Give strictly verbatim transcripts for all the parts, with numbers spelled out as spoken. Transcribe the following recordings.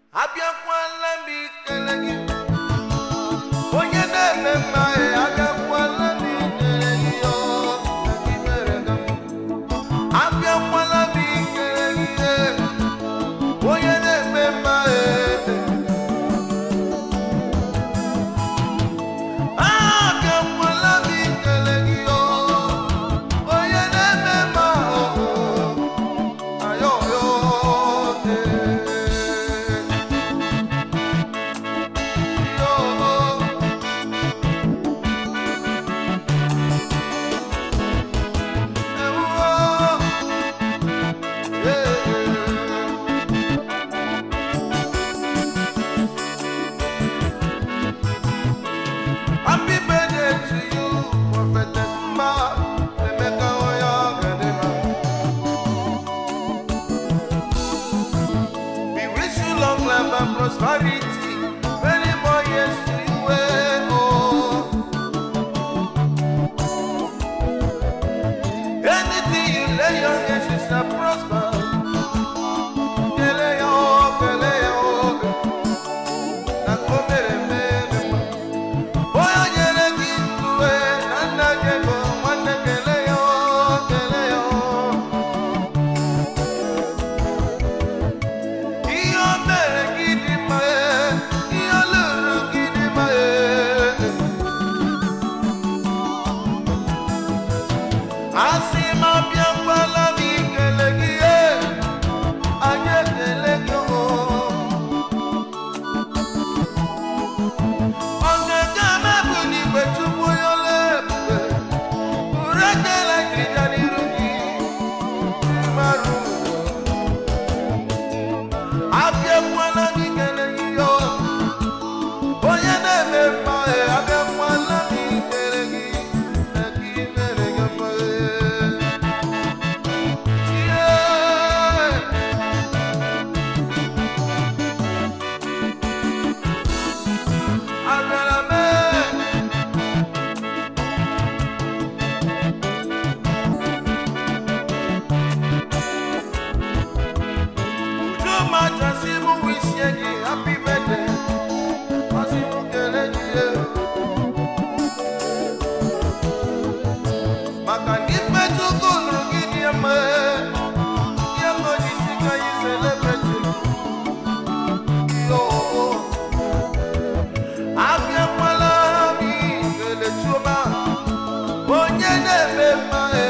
Abịakwala m ikele gị onye na-eme mma e abịakwala m ikele gị o na gị mere ka m abịakwala m ikele gị onye na-eme mma e abịakwala m ikele gị o onye na-eme mma o ayo yo Happy birthday to you, Prophetess Ma, Emeka Oyagadema. We wish you long life and prosperity, many more years to you, eh, oh. Anything you lay your hands to shall prosper. Kele yo, kele yo, na komere me. Happy birthday, Makanife tukunu gidi ame, yango jisika yi celebrate. Yo, abia mwala mi kele chuma, onye nebe mae.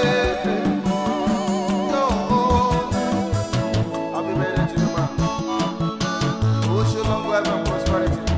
Yo, happy birthday to you, man. Wish you long life and prosperity.